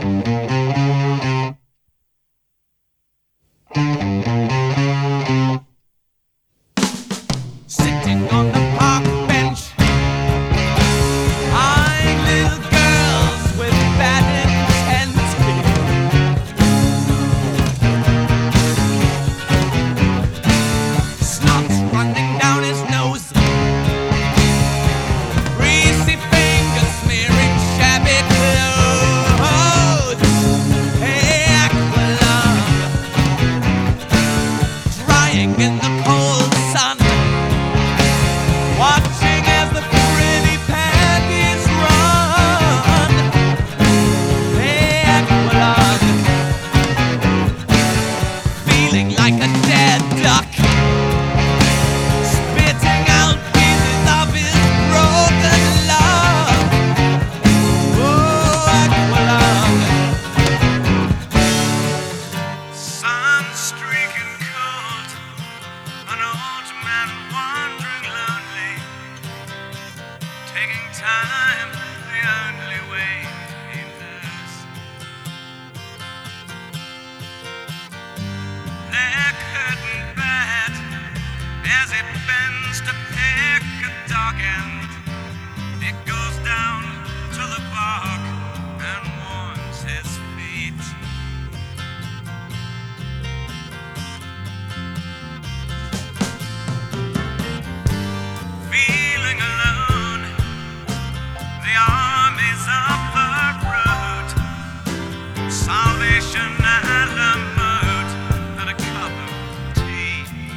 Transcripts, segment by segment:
Sitting on the park bench, eyeing little girls with bad intent. Snot's running down his nose, greasy fingers smearing shabby clothes. Hey, Aqualung, drying in the cold sun, watching as the pretty panties run. Hey, Aqualung, feeling like a dead duck, spitting out pieces of his broken love. Oh, Aqualung, sun streaking cold, an old man wandering lonely, taking time the only way he knows. They're curtain bad as it bends to pick a dog end. It goes down to the bark and warms his feet. Feeling alone, the armies of the road, Salvation at the mode, and a cup of tea.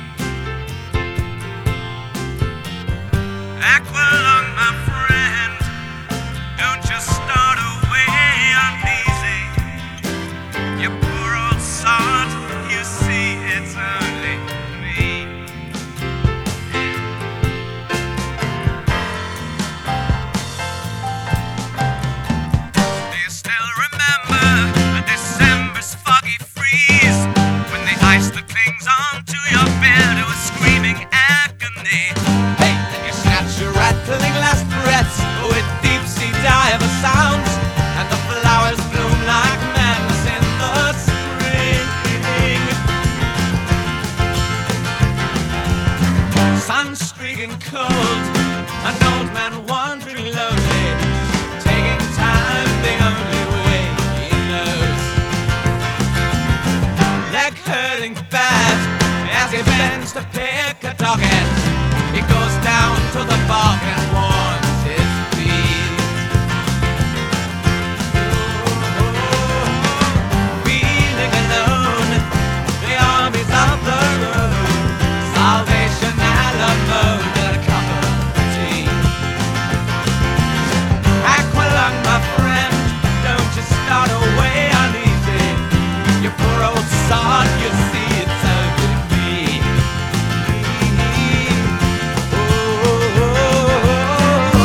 Aqualung, my friend, don't just start away uneasy. You poor old sod, you see it's only me. Do you still remember a December's foggy freeze, when the ice that clings onto your beard was screaming agony? Hey, and you snatch your rattling last breaths with deep-sea diver sounds, and the flowers bloom like madness in the spring. Sun streaking cold, an old man wandering lonely, taking time the only way he knows. Leg hurting bad as he bends to pick a dog end. He goes down to the bog and warms his feet. Feeling alone, the armies of the road, Salvation at the mode, and a cup of tea. Aqualung, my friend, don't you start away uneasy. You poor old sod, you see it's only me. Oh, oh, oh,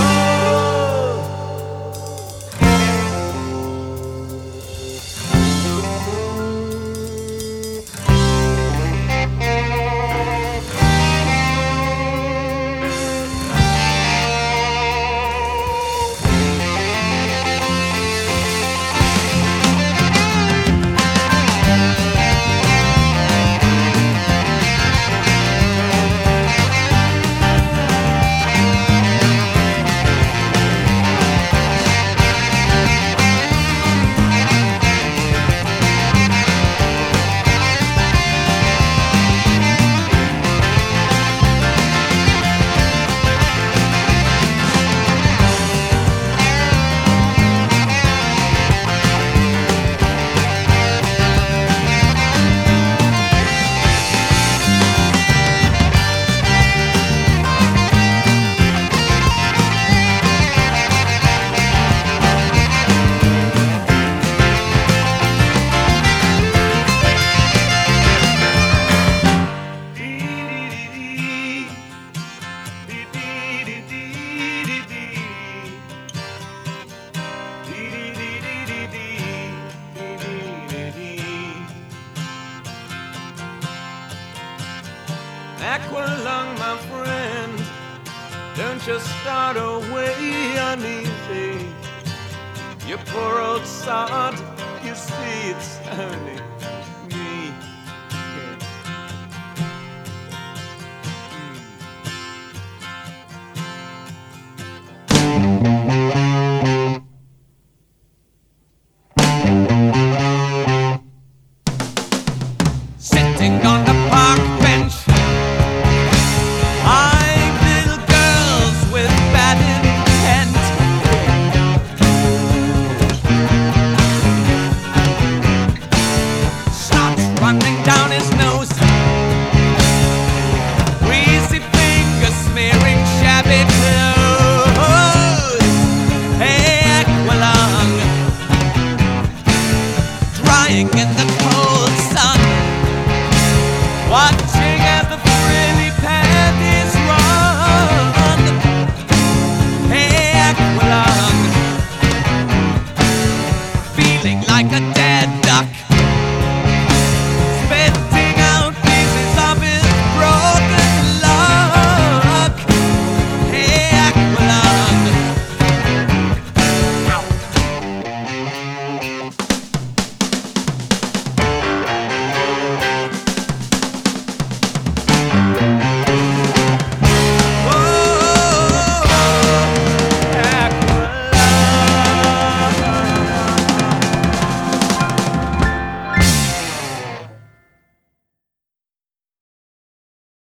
Aqualung, my friend, don't just start away uneasy. You poor old sod, you see, it's only me. Sitting on the park bench, eyeing little girls with bad intent. Starts running down his nose, greasy fingers smearing shabby clothes. Hey, Aqualung, drying in the cold sun, watching as the frilly panties run. Hey, Aqualung, feeling like a dead duck.